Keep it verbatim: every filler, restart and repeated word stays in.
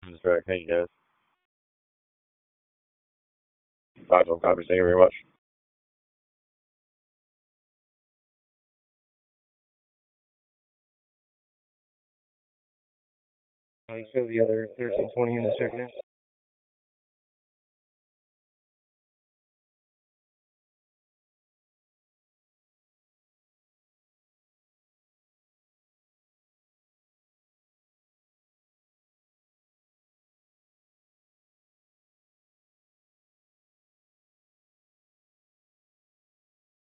That's right. Thank you guys. Talk to them. Thank you very much. Uh, so the other thirteen twenty in the second.